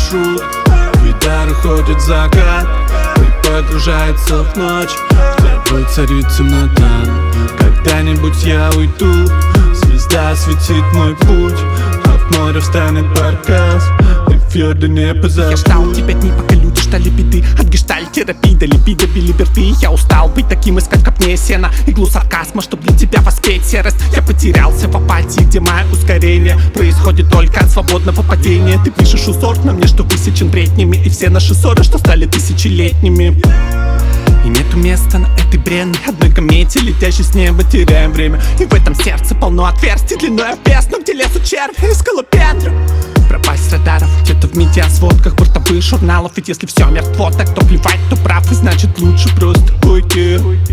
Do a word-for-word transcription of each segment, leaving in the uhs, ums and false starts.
маршрут. Гитара ходит закат и погружается в ночь, где будет царить темнота. Когда-нибудь я уйду, звезда осветит мой путь, от моря встанет баркас, и фьорды не позовут. Я ждал тебя дни, пока люди ждали беды, от гештальт-терапии до либидо, билиберты. Я устал быть таким, искать копнее сена, иглу сарказма, чтоб для тебя воспеть серость. Я потерялся в апатии, где мое ускорение происходит только от свободного падения. Ты пишешь узор на мне, что высечен бреднями, и все наши ссоры, что стали тысячелетними. И нету места на этой бренной одной комете, летящей с неба, теряем время. И в этом сердце полно отверстий длиной в бездну, где лезут черви и скалопендры. Пропасть с радаров, где-то в медиасводках бортовых журналов. Ведь если все мертво, так то плевать, кто прав, и значит лучше просто уйти.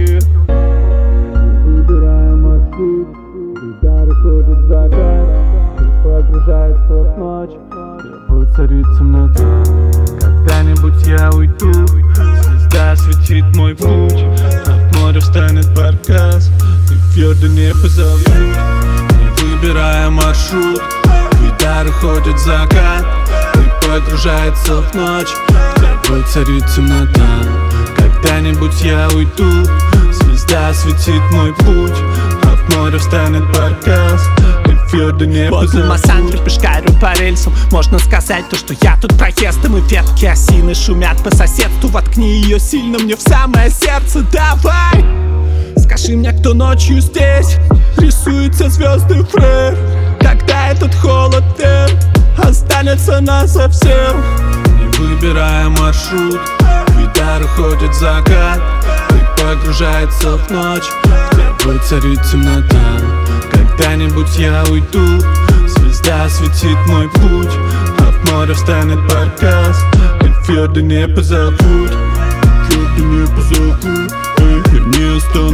Выбираем маршрут, гитара ходит в закат и погружается в ночь, где будет царить темнота. Когда-нибудь я уйду, звезда осветит мой путь, от моря встанет баркас, и фьорды не позовут. Не выбирая маршрут, гитара ходит в закат и погружается в ночь, где будет царить темнота. Когда-нибудь я уйду, звезда осветит мой путь, от моря встанет баркас, и фьорды не позовут. Возле Массандри пешкарю по рельсам, можно сказать то, что я тут проездом. И ветки осины шумят по соседству, воткни ее сильно мне в самое сердце, давай. Скажи мне, кто ночью здесь рисуется звезды фрейр, когда этот холод тем останется насовсем. Не выбирая маршрут, гитара ходит в закат и погружается в ночь, где будет царить темнота. Когда-нибудь я уйду, звезда осветит мой путь, от моря встанет баркас, и фьорды не позовут. Фьорды не позовут, эй, не оставь.